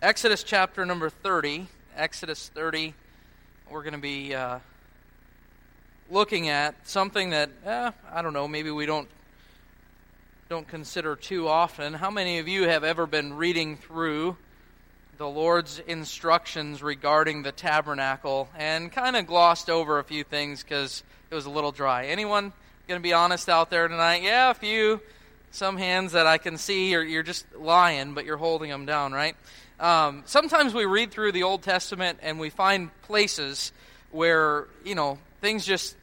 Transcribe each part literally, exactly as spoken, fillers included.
Exodus chapter number thirty. Exodus thirty. We're going to be uh, looking at something that, eh, I don't know, maybe we don't don't consider too often. How many of you have ever been reading through the Lord's instructions regarding the tabernacle and kind of glossed over a few things because it was a little dry? Anyone going to be honest out there tonight? Yeah, a few. Some hands that I can see, you're, you're just lying, but you're holding them down, right? Um, sometimes we read through the Old Testament and we find places where, you know, things just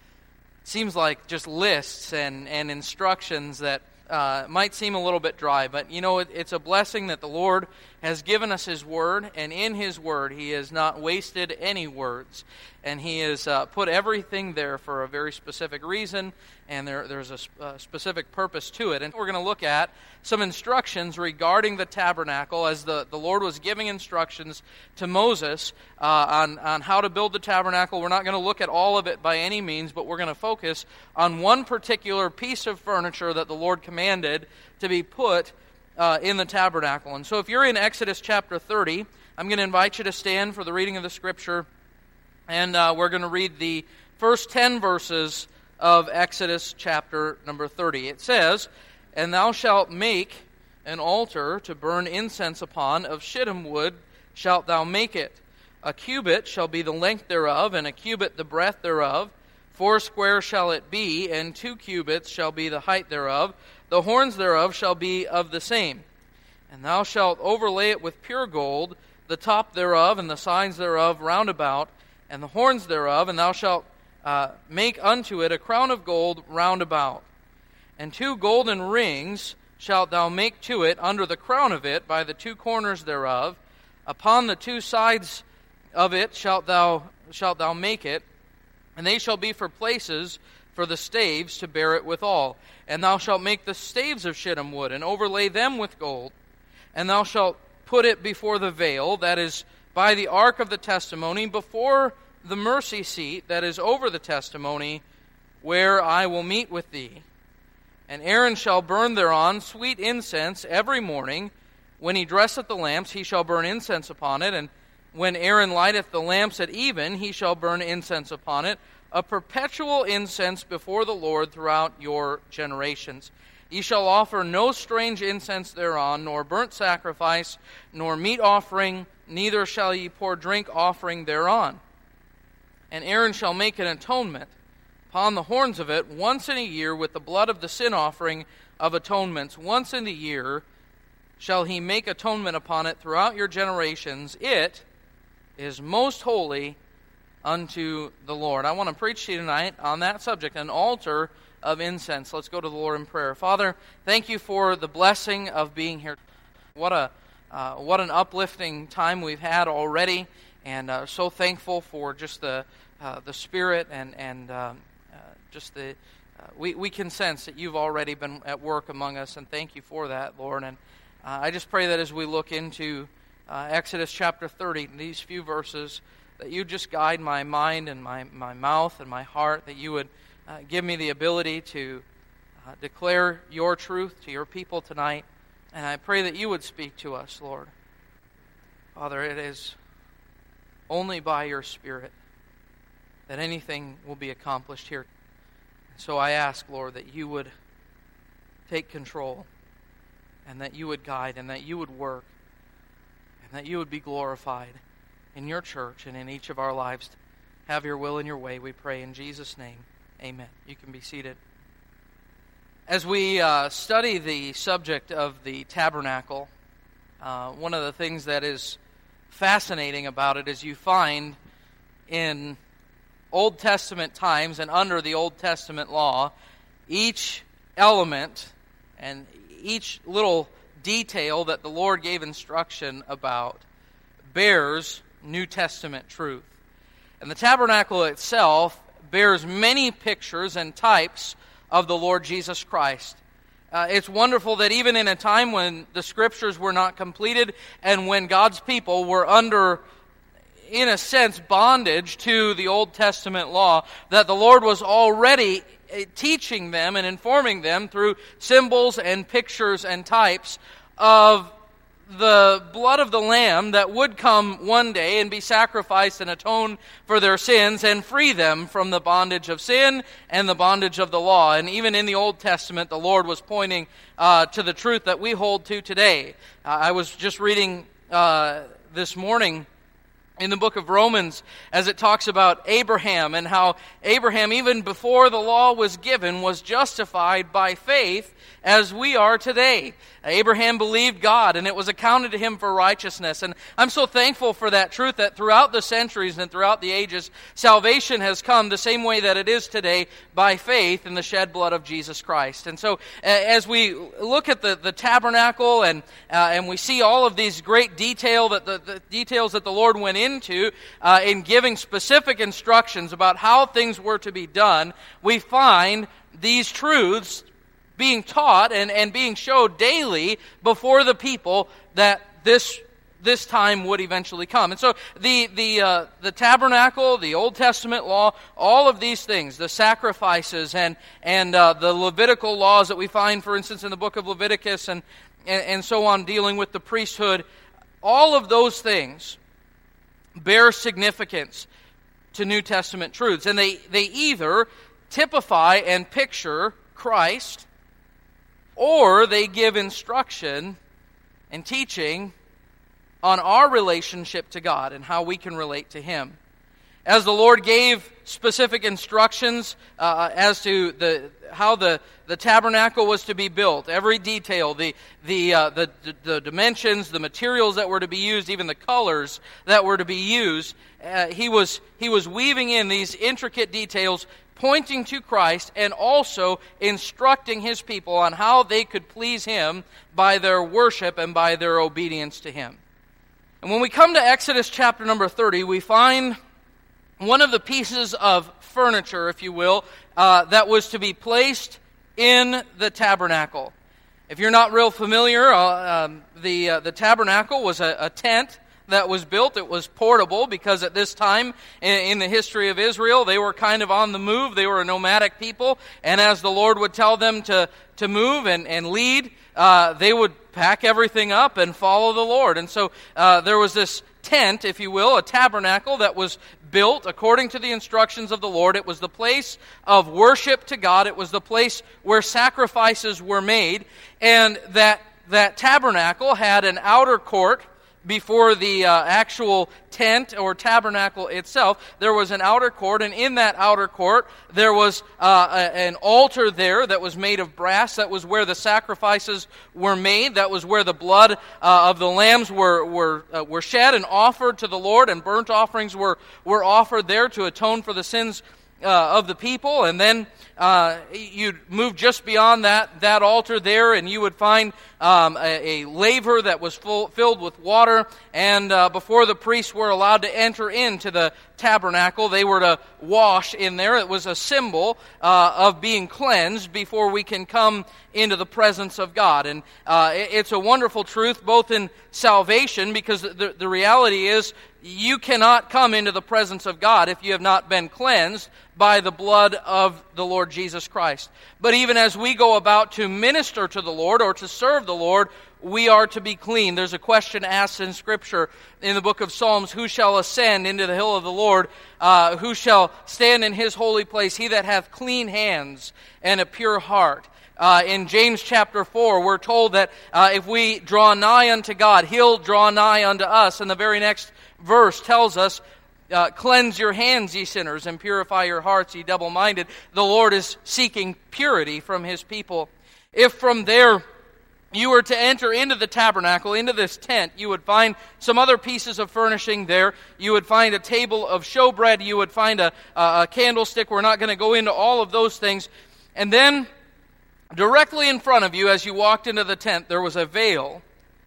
seems like just lists and, and instructions that uh, might seem a little bit dry. But, you know, it, it's a blessing that the Lord has given us His Word, and in His Word He has not wasted any words. And He has uh, put everything there for a very specific reason, and there, there's a, a specific purpose to it. And we're going to look at some instructions regarding the tabernacle as the, the Lord was giving instructions to Moses uh, on, on how to build the tabernacle. We're not going to look at all of it by any means, but we're going to focus on one particular piece of furniture that the Lord commanded to be put uh, in the tabernacle. And so if you're in Exodus chapter thirty, I'm going to invite you to stand for the reading of the Scripture. And uh, we're going to read the first ten verses of Exodus chapter number thirty. It says, "And thou shalt make an altar to burn incense upon, of shittim wood shalt thou make it. A cubit shall be the length thereof, and a cubit the breadth thereof. Foursquare shall it be, and two cubits shall be the height thereof. The horns thereof shall be of the same. And thou shalt overlay it with pure gold, the top thereof and the sides thereof round about, and the horns thereof, and thou shalt uh, make unto it a crown of gold round about. And two golden rings shalt thou make to it under the crown of it by the two corners thereof. Upon the two sides of it shalt thou shalt thou make it, and they shall be for places for the staves to bear it withal. And thou shalt make the staves of shittim wood, and overlay them with gold. And thou shalt put it before the veil, that is by the ark of the testimony, before the mercy seat that is over the testimony, where I will meet with thee. And Aaron shall burn thereon sweet incense every morning. When he dresseth the lamps, he shall burn incense upon it. And when Aaron lighteth the lamps at even, he shall burn incense upon it, a perpetual incense before the Lord throughout your generations. Ye shall offer no strange incense thereon, nor burnt sacrifice, nor meat offering, neither shall ye pour drink offering thereon. And Aaron shall make an atonement upon the horns of it once in a year with the blood of the sin offering of atonements. Once in a year shall he make atonement upon it throughout your generations. It is most holy unto the Lord." I want to preach to you tonight on that subject, an altar of incense. Let's go to the Lord in prayer. Father, thank you for the blessing of being here. What a uh, what an uplifting time we've had already, and uh, so thankful for just the uh, the Spirit and and um, uh, just the uh, we we can sense that you've already been at work among us, and thank you for that, Lord. And uh, I just pray that as we look into uh, Exodus chapter thirty, these few verses, that you just guide my mind and my, my mouth and my heart, that you would uh, give me the ability to uh, declare your truth to your people tonight. And I pray that you would speak to us, Lord. Father, it is only by your Spirit that anything will be accomplished here. So I ask, Lord, that you would take control, and that you would guide, and that you would work, and that you would be glorified in your church and in each of our lives. Have your will and your way, we pray in Jesus' name. Amen. You can be seated. As we uh, study the subject of the tabernacle, uh, one of the things that is fascinating about it is you find in Old Testament times and under the Old Testament law, each element and each little detail that the Lord gave instruction about bears New Testament truth. And the tabernacle itself bears many pictures and types of the Lord Jesus Christ. Uh, it's wonderful that even in a time when the Scriptures were not completed and when God's people were under, in a sense, bondage to the Old Testament law, that the Lord was already teaching them and informing them through symbols and pictures and types of the blood of the Lamb that would come one day and be sacrificed and atone for their sins and free them from the bondage of sin and the bondage of the law. And even in the Old Testament, the Lord was pointing uh, to the truth that we hold to today. Uh, I was just reading uh, this morning in the book of Romans, as it talks about Abraham and how Abraham, even before the law was given, was justified by faith as we are today. Abraham believed God, and it was accounted to him for righteousness. And I'm so thankful for that truth that throughout the centuries and throughout the ages, salvation has come the same way that it is today, by faith in the shed blood of Jesus Christ. And so as we look at the, the tabernacle and uh, and we see all of these great detail that the, the details that the Lord went into uh, in giving specific instructions about how things were to be done, we find these truths being taught and, and being showed daily before the people that this this time would eventually come. And so the the uh, the tabernacle, the Old Testament law, all of these things, the sacrifices and and uh, the Levitical laws that we find, for instance, in the book of Leviticus and, and and so on, dealing with the priesthood, all of those things bear significance to New Testament truths, and they they either typify and picture Christ, or they give instruction and teaching on our relationship to God and how we can relate to Him. As the Lord gave specific instructions uh, as to the how the, the tabernacle was to be built, every detail, the the, uh, the the dimensions, the materials that were to be used, even the colors that were to be used, uh, he was he was weaving in these intricate details, pointing to Christ and also instructing His people on how they could please Him by their worship and by their obedience to Him. And when we come to Exodus chapter number thirty, we find one of the pieces of furniture, if you will, uh, that was to be placed in the tabernacle. If you're not real familiar, uh, um, the uh, the tabernacle was a, a tent that was built. It was portable because at this time in, in the history of Israel, they were kind of on the move. They were a nomadic people, and as the Lord would tell them to, to move and, and lead, uh, they would pack everything up and follow the Lord. And so uh, there was this tent, if you will, a tabernacle that was built according to the instructions of the Lord. It was the place of worship to God. It was the place where sacrifices were made, and that that tabernacle had an outer court before the uh, actual tent or tabernacle itself. There was an outer court, and in that outer court there was uh, a, an altar there that was made of brass. That was where the sacrifices were made. That was where the blood uh, of the lambs were were uh, were shed and offered to the Lord, and burnt offerings were were offered there to atone for the sins Uh, of the people. And then uh, you'd move just beyond that that altar there, and you would find um, a, a laver that was full, filled with water. And uh, before the priests were allowed to enter into the tabernacle, they were to wash in there. It was a symbol uh, of being cleansed before we can come into the presence of God. And uh, it, it's a wonderful truth, both in salvation, because the, the reality is you cannot come into the presence of God if you have not been cleansed by the blood of the Lord Jesus Christ. But even as we go about to minister to the Lord or to serve the Lord, we are to be clean. There's a question asked in Scripture in the book of Psalms, who shall ascend into the hill of the Lord? Uh, who shall stand in His holy place? He that hath clean hands and a pure heart. Uh, in James chapter four, we're told that uh, if we draw nigh unto God, He'll draw nigh unto us. And the very next verse tells us, uh, cleanse your hands, ye sinners, and purify your hearts, ye double-minded. The Lord is seeking purity from His people. If from there you were to enter into the tabernacle, into this tent, you would find some other pieces of furnishing there. You would find a table of showbread. You would find a, a candlestick. We're not going to go into all of those things. And then directly in front of you, as you walked into the tent, there was a veil.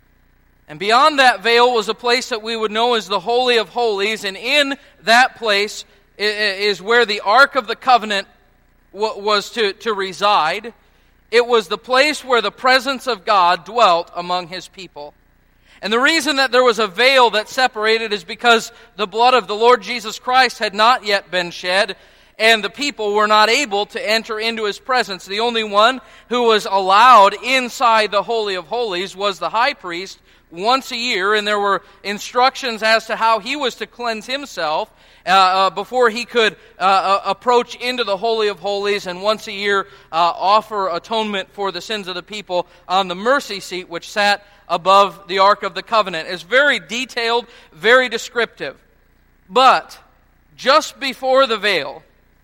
And beyond that veil was a place that we would know as the Holy of Holies. And in that place is where the Ark of the Covenant was to, to reside. It was the place where the presence of God dwelt among His people. And the reason that there was a veil that separated is because the blood of the Lord Jesus Christ had not yet been shed, and the people were not able to enter into His presence. The only one who was allowed inside the Holy of Holies was the high priest, once a year, and there were instructions as to how he was to cleanse himself uh, uh, before he could uh, uh, approach into the Holy of Holies, and once a year uh, offer atonement for the sins of the people on the mercy seat which sat above the Ark of the Covenant. It's very detailed, very descriptive. But just before the veil,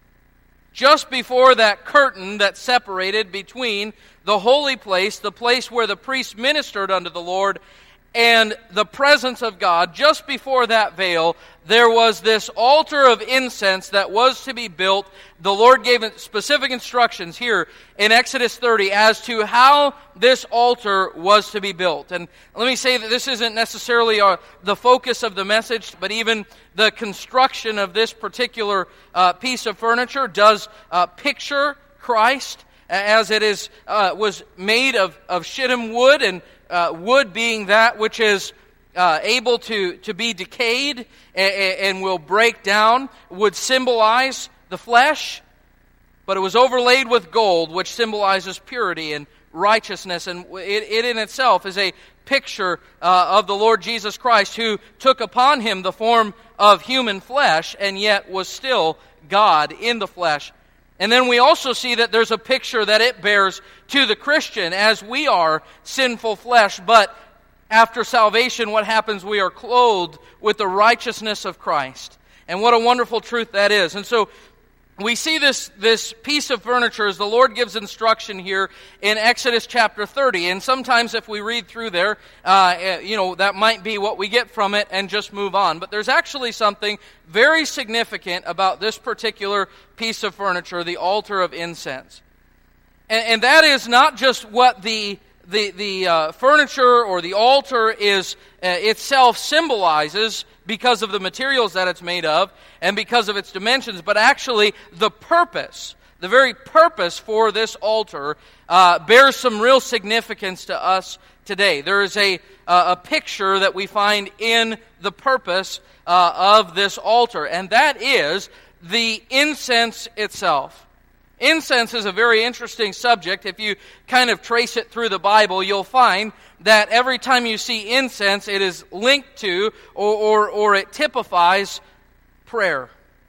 just before that curtain that separated between the holy place, the place where the priest ministered unto the Lord, and the presence of God, just before that veil, there was this altar of incense that was to be built. The Lord gave specific instructions here in Exodus thirty as to how this altar was to be built. And let me say that this isn't necessarily uh, the focus of the message, but even the construction of this particular uh, piece of furniture does uh, picture Christ, as it is uh, was made of, of shittim wood, and uh, wood being that which is uh, able to, to be decayed and, and will break down, would symbolize the flesh, but it was overlaid with gold, which symbolizes purity and righteousness, and it, it in itself is a picture uh, of the Lord Jesus Christ, who took upon him the form of human flesh, and yet was still God in the flesh. And then we also see that there's a picture that it bears to the Christian, as we are sinful flesh, but after salvation, what happens? We are clothed with the righteousness of Christ. And what a wonderful truth that is. And so we see this, this piece of furniture as the Lord gives instruction here in Exodus chapter thirty. And sometimes if we read through there, uh, you know, that might be what we get from it and just move on. But there's actually something very significant about this particular piece of furniture, the altar of incense. And, and that is not just what the the, the uh, furniture or the altar is uh, itself symbolizes, because of the materials that it's made of and because of its dimensions, but actually the purpose, the very purpose for this altar uh, bears some real significance to us today. There is a, uh, a picture that we find in the purpose uh, of this altar, and that is the incense itself. Incense is a very interesting subject. If you kind of trace it through the Bible, you'll find that every time you see incense, it is linked to or, or, or it typifies prayer.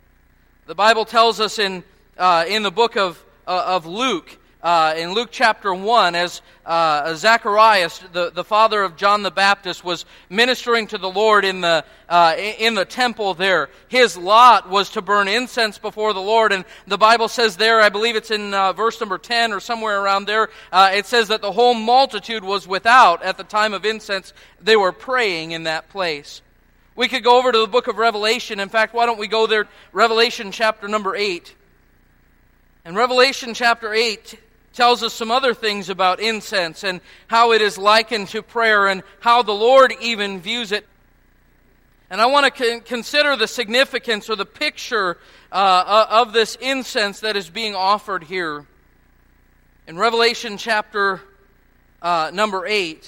The Bible tells us in uh, in the book of uh, of Luke, uh, in Luke chapter one, as uh, Zacharias, the, the father of John the Baptist, was ministering to the Lord in the uh, in the temple there, his lot was to burn incense before the Lord. And the Bible says there, I believe it's in uh, verse number ten or somewhere around there, uh, it says that the whole multitude was without at the time of incense. They were praying in that place. We could go over to the book of Revelation. In fact, why don't we go there, Revelation chapter number eight. And Revelation chapter eight tells us some other things about incense and how it is likened to prayer and how the Lord even views it. And I want to con- consider the significance or the picture uh, of this incense that is being offered here. In Revelation chapter uh, number eight,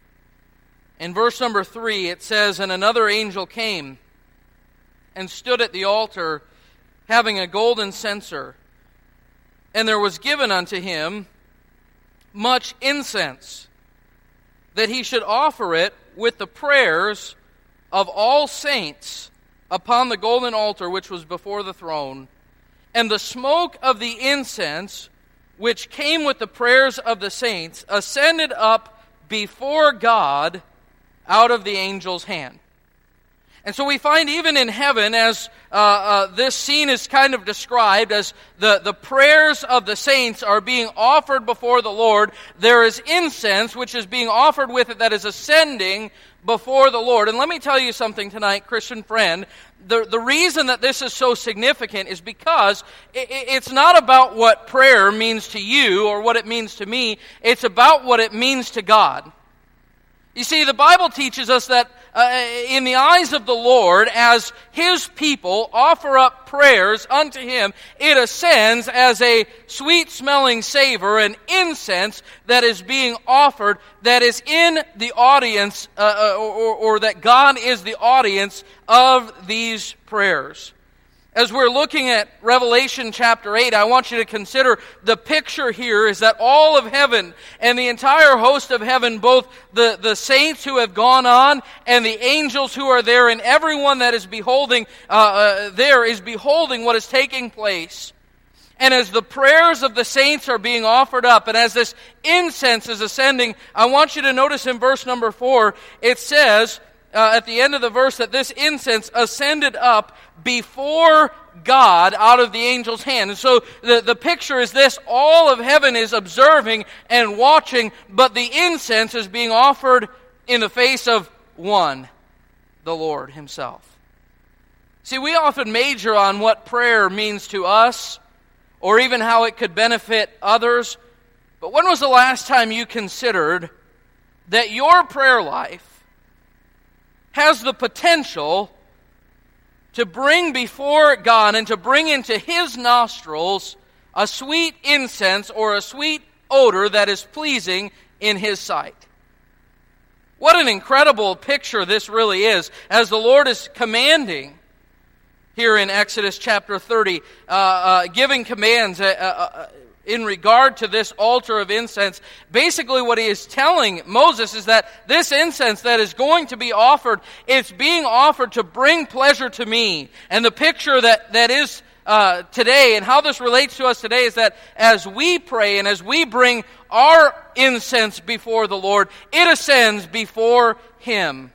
in verse number three, it says, "And another angel came and stood at the altar, having a golden censer. And there was given unto him much incense, that he should offer it with the prayers of all saints upon the golden altar which was before the throne. And the smoke of the incense, which came with the prayers of the saints, ascended up before God out of the angel's hand." And so we find even in heaven, as uh, uh, this scene is kind of described, as the, the prayers of the saints are being offered before the Lord, there is incense which is being offered with it that is ascending before the Lord. And let me tell you something tonight, Christian friend. The, the reason that this is so significant is because it, it's not about what prayer means to you or what it means to me. It's about what it means to God. You see, the Bible teaches us that uh, in the eyes of the Lord, as His people offer up prayers unto Him, it ascends as a sweet-smelling savor, an incense that is being offered, that is in the audience, uh, or, or, or that God is the audience of these prayers. As we're looking at Revelation chapter eight, I want you to consider the picture here is that all of heaven and the entire host of heaven, both the, the saints who have gone on and the angels who are there, and everyone that is beholding uh, uh, there is beholding what is taking place. And as the prayers of the saints are being offered up, and as this incense is ascending, I want you to notice in verse number four, it says, Uh, at the end of the verse, that this incense ascended up before God out of the angel's hand. And so the, the picture is this: all of heaven is observing and watching, but the incense is being offered in the face of one, the Lord Himself. See, we often major on what prayer means to us, or even how it could benefit others. But when was the last time you considered that your prayer life has the potential to bring before God and to bring into His nostrils a sweet incense or a sweet odor that is pleasing in His sight? What an incredible picture this really is, as the Lord is commanding here in Exodus chapter thirty, uh, uh, giving commands uh, uh, in regard to this altar of incense. Basically what He is telling Moses is that this incense that is going to be offered, it's being offered to bring pleasure to me. And the picture that, that is uh, today, and how this relates to us today, is that as we pray and as we bring our incense before the Lord, it ascends before Him.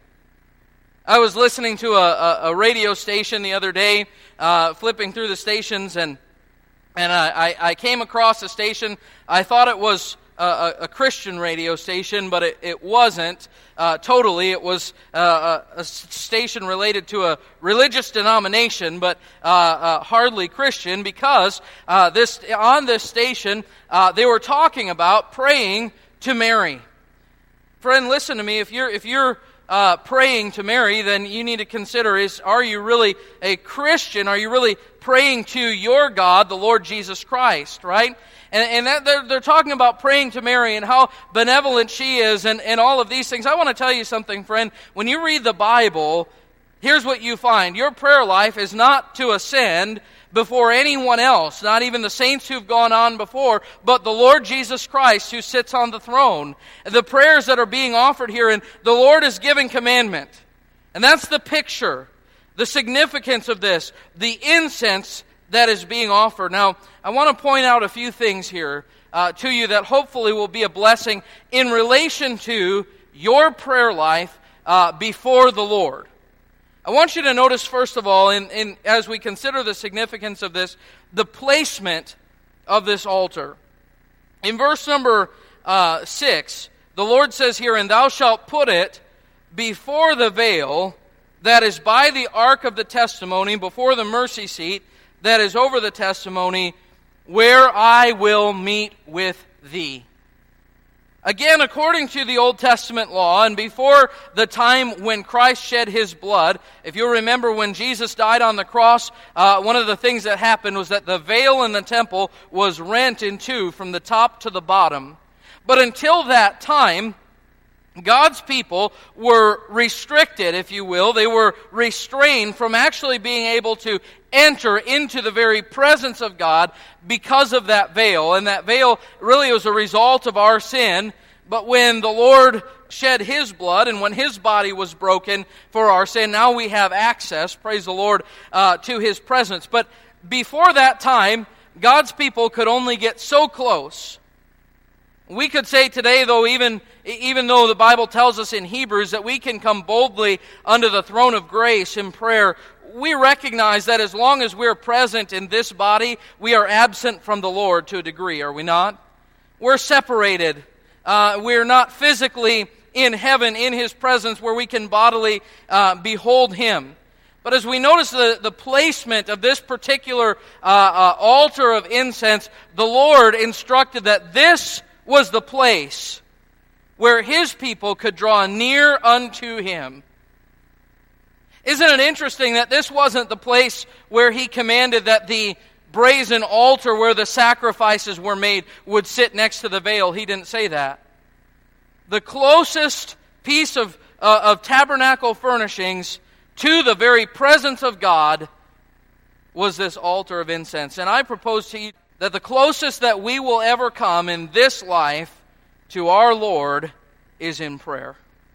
I was listening to a, a, a radio station the other day, uh, flipping through the stations, and And I, I came across a station. I thought it was a, a Christian radio station, but it, it wasn't uh, totally. It was uh, a, a station related to a religious denomination, but uh, uh, hardly Christian, because uh, this on this station uh, they were talking about praying to Mary. Friend, listen to me. If you're if you're Uh, praying to Mary, then you need to consider, is are you really a Christian? Are you really praying to your God, the Lord Jesus Christ, right? And, and that they're, they're talking about praying to Mary and how benevolent she is and, and all of these things. I want to tell you something, friend. When you read the Bible, here's what you find. Your prayer life is not to ascend before anyone else, not even the saints who've gone on before, but the Lord Jesus Christ who sits on the throne. The prayers that are being offered here, and the Lord is giving commandment. And that's the picture, the significance of this, the incense that is being offered. Now, I want to point out a few things here uh, to you that hopefully will be a blessing in relation to your prayer life uh, before the Lord. I want you to notice, first of all, in, in, as we consider the significance of this, the placement of this altar. In verse number uh, six, the Lord says here, "And thou shalt put it before the veil that is by the ark of the testimony, before the mercy seat that is over the testimony, where I will meet with thee." Again, according to the Old Testament law, and before the time when Christ shed His blood, if you remember when Jesus died on the cross, uh, one of the things that happened was that the veil in the temple was rent in two from the top to the bottom. But until that time, God's people were restricted, if you will. They were restrained from actually being able to enter into the very presence of God because of that veil. And that veil really was a result of our sin. But when the Lord shed His blood and when His body was broken for our sin, now we have access, praise the Lord, uh, to His presence. But before that time, God's people could only get so close. We could say today, though, even, even though the Bible tells us in Hebrews that we can come boldly under the throne of grace in prayer, we recognize that as long as we're present in this body, we are absent from the Lord to a degree, are we not? We're separated. Uh, we're not physically in heaven, in His presence, where we can bodily uh, behold Him. But as we notice the, the placement of this particular uh, uh, altar of incense, the Lord instructed that this was the place where His people could draw near unto Him. Isn't it interesting that this wasn't the place where He commanded that the brazen altar where the sacrifices were made would sit next to the veil? He didn't say that. The closest piece of, uh, of tabernacle furnishings to the very presence of God was this altar of incense. And I propose to you that the closest that we will ever come in this life to our Lord is in prayer.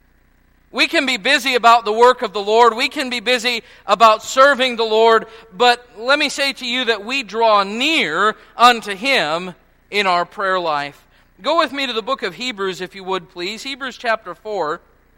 We can be busy about the work of the Lord. We can be busy about serving the Lord. But let me say to you that we draw near unto Him in our prayer life. Go with me to the book of Hebrews, if you would, please. Hebrews chapter four.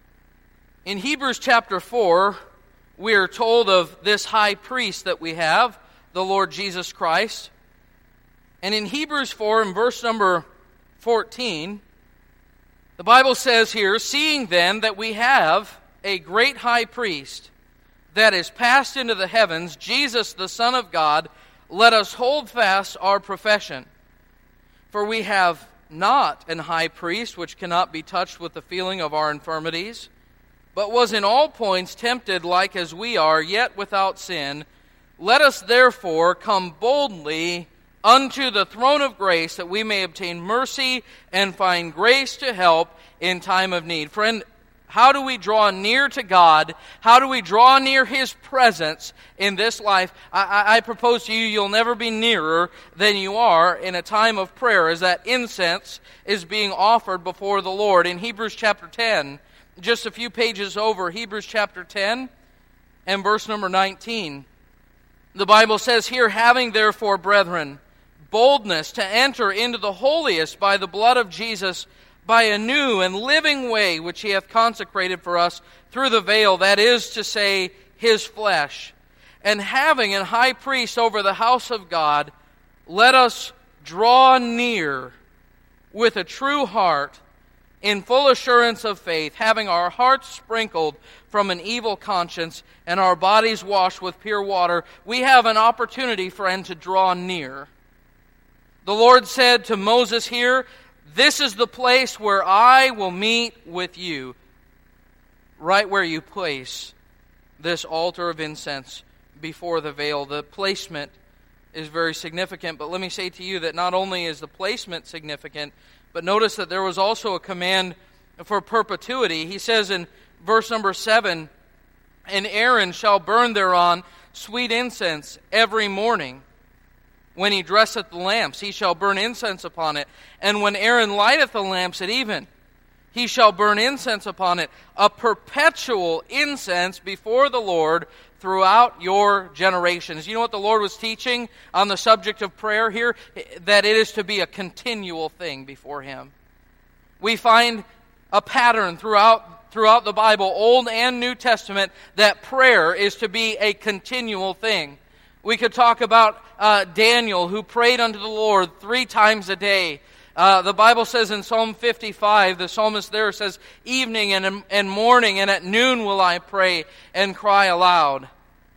In Hebrews chapter four, we are told of this high priest that we have, the Lord Jesus Christ. And in Hebrews four, in verse number fourteen, the Bible says here, "Seeing then that we have a great high priest that is passed into the heavens, Jesus the Son of God, let us hold fast our profession. For we have not an high priest which cannot be touched with the feeling of our infirmities, but was in all points tempted like as we are, yet without sin. Let us therefore come boldly unto the throne of grace, that we may obtain mercy and find grace to help in time of need." Friend, how do we draw near to God? How do we draw near His presence in this life? I, I, I propose to you, you'll never be nearer than you are in a time of prayer, as that incense is being offered before the Lord. In Hebrews chapter ten, just a few pages over, Hebrews chapter ten and verse number nineteen, the Bible says here, "Having therefore, brethren, boldness to enter into the holiest by the blood of Jesus, by a new and living way which He hath consecrated for us through the veil, that is to say, His flesh. And having an high priest over the house of God, let us draw near with a true heart, in full assurance of faith, having our hearts sprinkled from an evil conscience and our bodies washed with pure water." We have an opportunity, friend, to draw near. The Lord said to Moses here, "This is the place where I will meet with you." Right where you place this altar of incense before the veil. The placement is very significant, but let me say to you that not only is the placement significant, but notice that there was also a command for perpetuity. He says in verse number seven, "And Aaron shall burn thereon sweet incense every morning. When he dresseth the lamps, he shall burn incense upon it. And when Aaron lighteth the lamps at even, he shall burn incense upon it, a perpetual incense before the Lord throughout your generations." You know what the Lord was teaching on the subject of prayer here? That it is to be a continual thing before Him. We find a pattern throughout throughout the Bible, Old and New Testament, that prayer is to be a continual thing. We could talk about uh, Daniel, who prayed unto the Lord three times a day. Uh, the Bible says in Psalm fifty-five, the psalmist there says, "Evening and, and morning and at noon will I pray and cry aloud."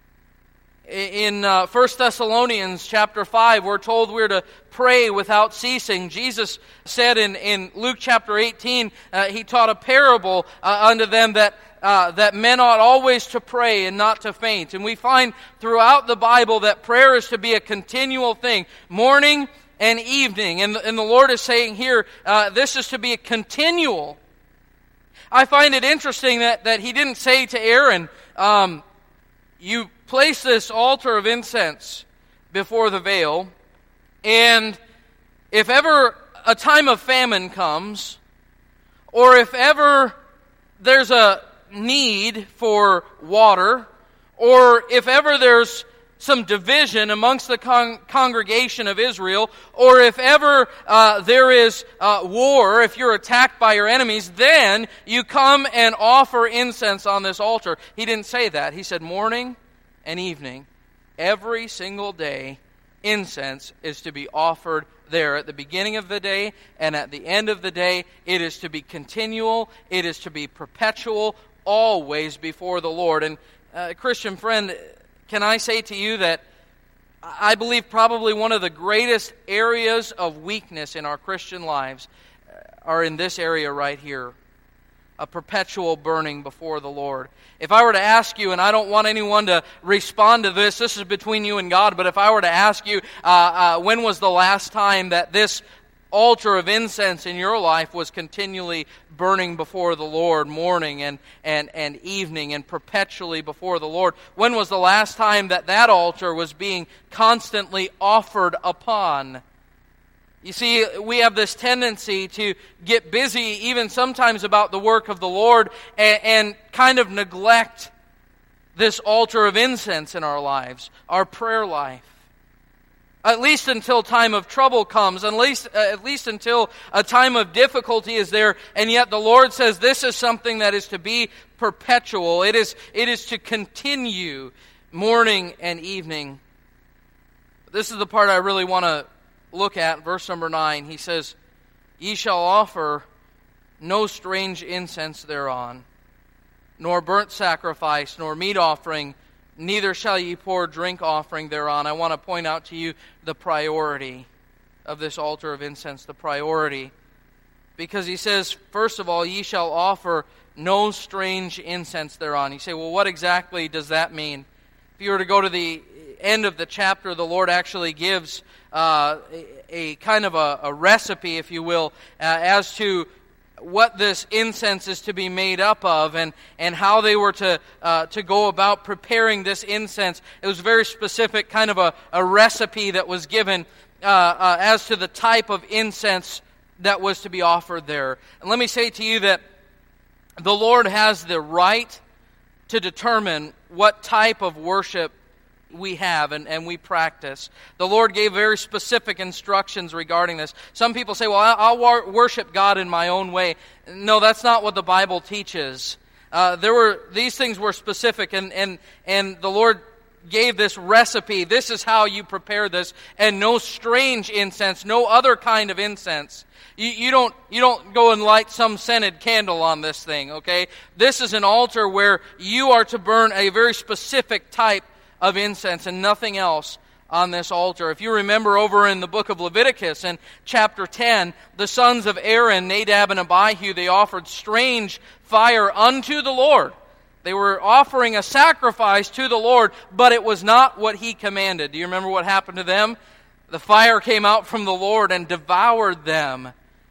In uh, First Thessalonians chapter five, we're told we're to pray without ceasing. Jesus said in, in Luke chapter eighteen, uh, He taught a parable uh, unto them that Uh, that men ought always to pray and not to faint. And we find throughout the Bible that prayer is to be a continual thing, morning and evening. And the, and the Lord is saying here, uh, this is to be a continual. I find it interesting that, that He didn't say to Aaron, um, "You place this altar of incense before the veil, and if ever a time of famine comes, or if ever there's a need for water, or if ever there's some division amongst the con- congregation of Israel, or if ever uh, there is uh, war, if you're attacked by your enemies, then you come and offer incense on this altar." He didn't say that. He said morning and evening, every single day, incense is to be offered there at the beginning of the day and at the end of the day. It is to be continual. It is to be perpetual, always before the Lord. And uh, Christian friend, can I say to you that I believe probably one of the greatest areas of weakness in our Christian lives are in this area right here. A perpetual burning before the Lord. If I were to ask you, and I don't want anyone to respond to this, this is between you and God, but if I were to ask you, uh, uh, when was the last time that this altar of incense in your life was continually burning before the Lord morning and, and, and evening and perpetually before the Lord? When was the last time that that altar was being constantly offered upon? You see, we have this tendency to get busy even sometimes about the work of the Lord and, and kind of neglect this altar of incense in our lives, our prayer life. At least until time of trouble comes, at least, uh, at least until a time of difficulty is there, and yet the Lord says this is something that is to be perpetual. It is, it is to continue morning and evening. This is the part I really want to look at, verse number nine. He says, "Ye shall offer no strange incense thereon, nor burnt sacrifice, nor meat offering, neither shall ye pour drink offering thereon." I want to point out to you the priority of this altar of incense, the priority. Because he says, first of all, ye shall offer no strange incense thereon. You say, well, what exactly does that mean? If you were to go to the end of the chapter, the Lord actually gives uh, a, a kind of a, a recipe, if you will, uh, as to what this incense is to be made up of, and, and how they were to uh, to go about preparing this incense. It was a very specific kind of a, a recipe that was given uh, uh, as to the type of incense that was to be offered there. And let me say to you that the Lord has the right to determine what type of worship we have and, and we practice. The Lord gave very specific instructions regarding this. Some people say, well, I'll wor- worship God in my own way. No, that's not what the Bible teaches. Uh, there were these things were specific, and, and, and the Lord gave this recipe. This is how you prepare this, and no strange incense, no other kind of incense. You, you don't you don't go and light some scented candle on this thing, okay? This is an altar where you are to burn a very specific type of incense and nothing else on this altar. If you remember over in the book of Leviticus in chapter ten, the sons of Aaron, Nadab and Abihu, they offered strange fire unto the Lord. They were offering a sacrifice to the Lord, but it was not what He commanded. Do you remember what happened to them? The fire came out from the Lord and devoured them.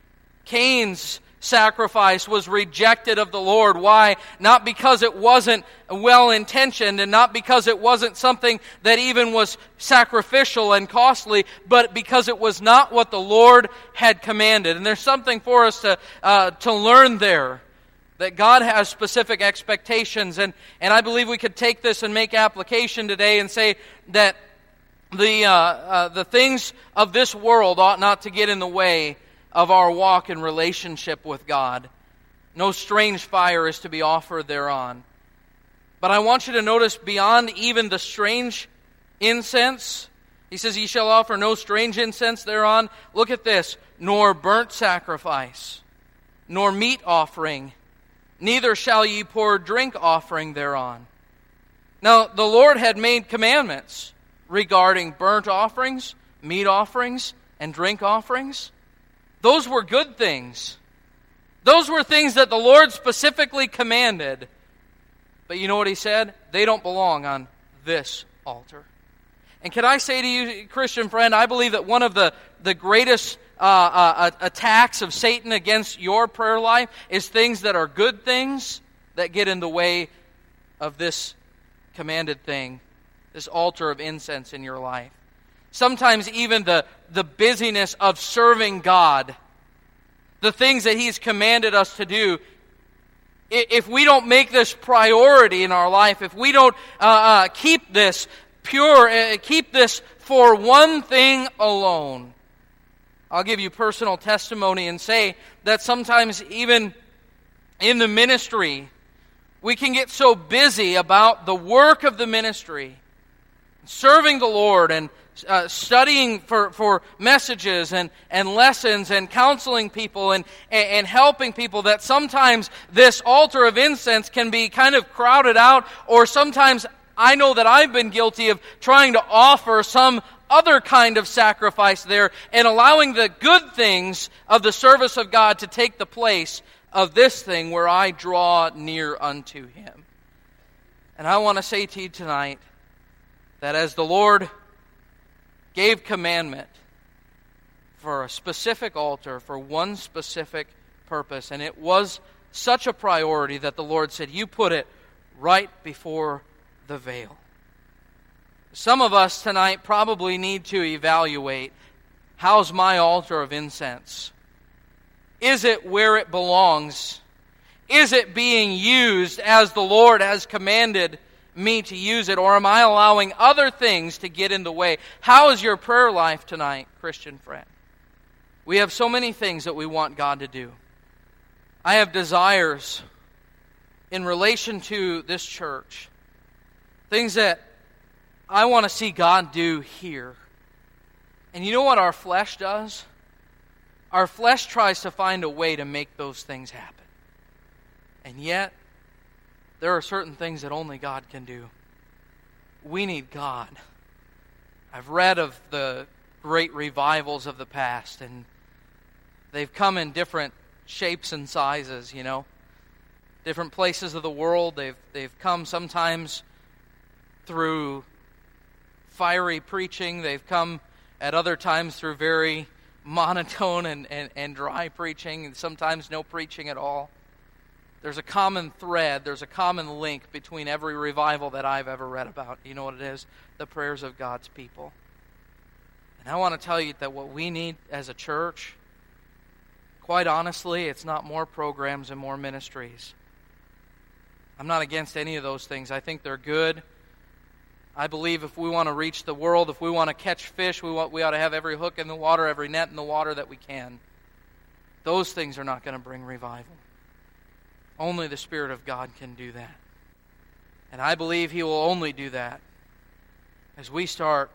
Cain's sacrifice was rejected of the Lord. Why? Not because it wasn't well-intentioned and not because it wasn't something that even was sacrificial and costly, but because it was not what the Lord had commanded. And there's something for us to uh, to learn there, that God has specific expectations. And, and I believe we could take this and make application today and say that the uh, uh, the things of this world ought not to get in the way of our walk in relationship with God. No strange fire is to be offered thereon. But I want you to notice beyond even the strange incense, he says, ye shall offer no strange incense thereon. Look at this. Nor burnt sacrifice, nor meat offering, neither shall ye pour drink offering thereon. Now, the Lord had made commandments regarding burnt offerings, meat offerings, and drink offerings. Those were good things. Those were things that the Lord specifically commanded. But you know what He said? They don't belong on this altar. And can I say to you, Christian friend, I believe that one of the, the greatest uh, uh, attacks of Satan against your prayer life is things that are good things that get in the way of this commanded thing, this altar of incense in your life. Sometimes even the, the busyness of serving God, the things that He's commanded us to do, if we don't make this priority in our life, if we don't uh, uh, keep this pure, uh, keep this for one thing alone. I'll give you personal testimony and say that sometimes even in the ministry, we can get so busy about the work of the ministry, serving the Lord and Uh, studying for, for messages and, and lessons and counseling people and, and, and helping people, that sometimes this altar of incense can be kind of crowded out, or sometimes I know that I've been guilty of trying to offer some other kind of sacrifice there and allowing the good things of the service of God to take the place of this thing where I draw near unto Him. And I want to say to you tonight that as the Lord gave commandment for a specific altar, for one specific purpose. And it was such a priority that the Lord said, you put it right before the veil. Some of us tonight probably need to evaluate, how's my altar of incense? Is it where it belongs? Is it being used as the Lord has commanded me to use it, or am I allowing other things to get in the way? How is your prayer life tonight, Christian friend? We have so many things that we want God to do. I have desires in relation to this church, things that I want to see God do here. And you know what our flesh does? Our flesh tries to find a way to make those things happen. And yet, there are certain things that only God can do. We need God. I've read of the great revivals of the past, and they've come in different shapes and sizes, you know. Different places of the world. They've they've come sometimes through fiery preaching. They've come at other times through very monotone and, and, and dry preaching, and sometimes no preaching at all. There's a common thread, there's a common link between every revival that I've ever read about. You know what it is? The prayers of God's people. And I want to tell you that what we need as a church, quite honestly, it's not more programs and more ministries. I'm not against any of those things. I think they're good. I believe if we want to reach the world, if we want to catch fish, we want we ought to have every hook in the water, every net in the water that we can. Those things are not going to bring revival. Only the Spirit of God can do that. And I believe He will only do that as we start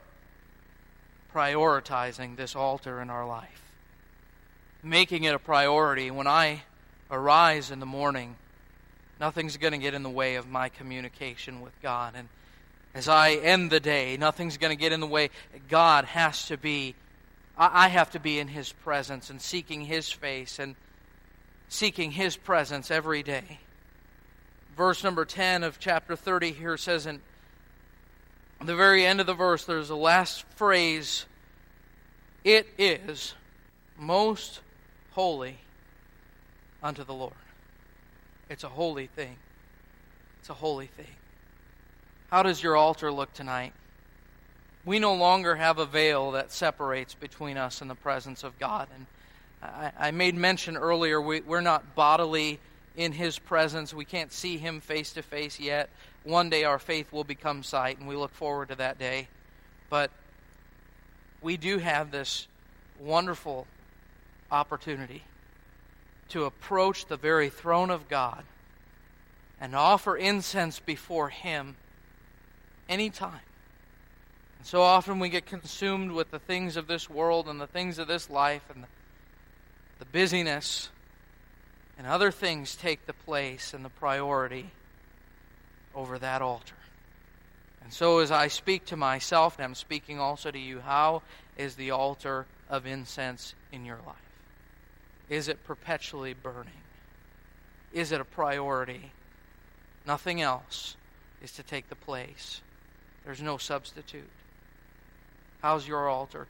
prioritizing this altar in our life. Making it a priority. When I arise in the morning, nothing's going to get in the way of my communication with God. And as I end the day, nothing's going to get in the way. God has to be, I have to be in His presence and seeking His face and seeking His presence every day. Verse number ten of chapter thirty here says, in the very end of the verse, there's the last phrase, it is most holy unto the Lord. It's a holy thing. It's a holy thing. How does your altar look tonight? We no longer have a veil that separates between us and the presence of God. And I, I made mention earlier, we, we're not bodily in His presence. We can't see Him face to face yet. One day our faith will become sight, and we look forward to that day. But we do have this wonderful opportunity to approach the very throne of God and offer incense before Him anytime. And so often we get consumed with the things of this world and the things of this life, and the, the busyness, and other things take the place and the priority over that altar. And so as I speak to myself, and I'm speaking also to you, how is the altar of incense in your life? Is it perpetually burning? Is it a priority? Nothing else is to take the place. There's no substitute. How's your altar